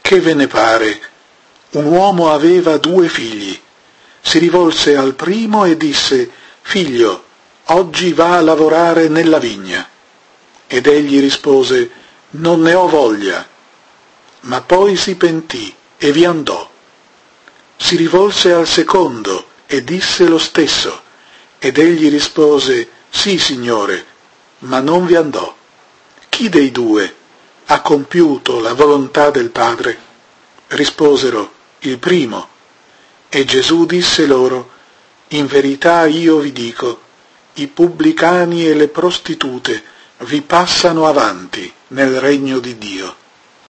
Che ve ne pare? Un uomo aveva 2 figli. Si rivolse al primo e disse: «Figlio, oggi va a lavorare nella vigna». Ed egli rispose: «Non ne ho voglia». Ma poi si pentì e vi andò. Si rivolse al secondo e disse lo stesso. Ed egli rispose: «Sì, Signore», ma non vi andò. Chi dei 2 ha compiuto la volontà del Padre? Risposero: il primo. E Gesù disse loro: in verità io vi dico, i pubblicani e le prostitute vi passano avanti nel regno di Dio.